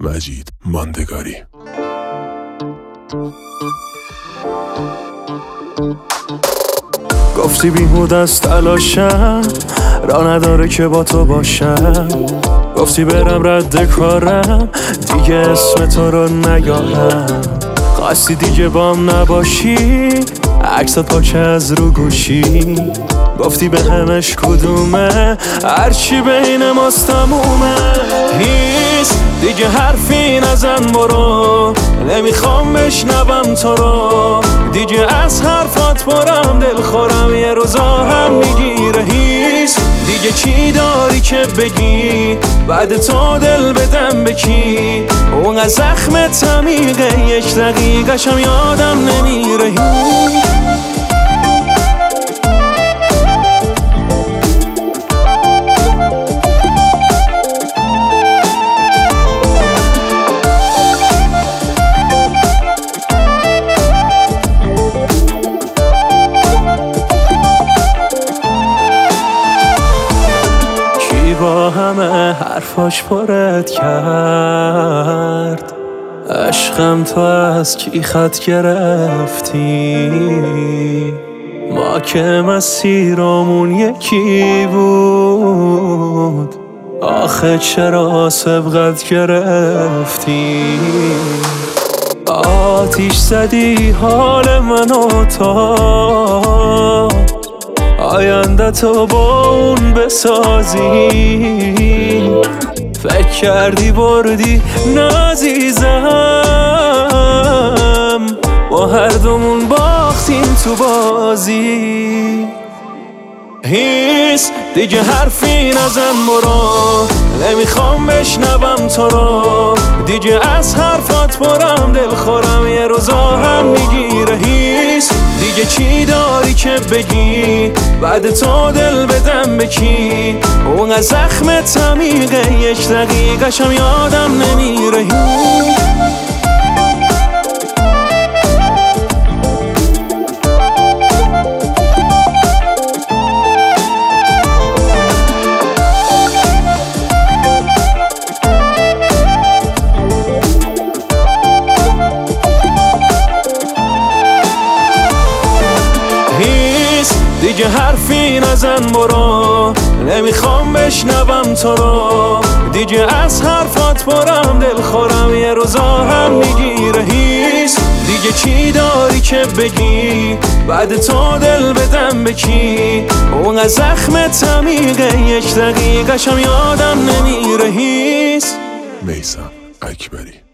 مجید ماندگاری. گفتی بیهود از تلاشم، راه نداره که با تو باشم. گفتی برم رد کارم، دیگه اسم تو رو نیارم. خواستی دیگه بام نباشی، عکسات پاچه از رو گوشی. گفتی به همش کدومه، هرچی بین ماست تمومه. هیچ دیگه حرفی نزن برو، نمیخوام بشنوم تو رو. دیگه از حرفات برم دل خورم، یه روزا هم میگیره. هیچ دیگه چی داری که بگی، بعد تو دل بدم به کی؟ اون زخم تمیقه، یک دقیقه‌شم یادم نمیره. با همه حرفاش پرت کرد، عشقم تو از کی خط گرفتی؟ ما که مسیرمون یکی بود، آخه چرا سبقت گرفتی؟ آتیش زدی حال منو تا آینده تو با اون بسازی. فکر کردی بردی نازیزم، با هر دومون باختیم تو بازی. هیچ دیگه حرفی نزن برو، نمیخوام بشنوم تو رو. دیگه از حرفات برم دل خورم، یه روزا هم میگیره. هیچ دیگه چی داری که بگی، بعد تو دل بدم به کی؟ اون زخم تمیقه، یک دقیقه‌شم یادم نمیره. دیگه حرفی نزن برو، نمیخوام بشنوم تو رو. دیگه از حرفات برم دل خورم، یه روزا هم میگیره. هیچ دیگه چی داری که بگی، بعد تو دل بدم به کی؟ اون زخم تمیقه، یک دقیقه‌شم یادم نمیره. هیچ میثم اکبری.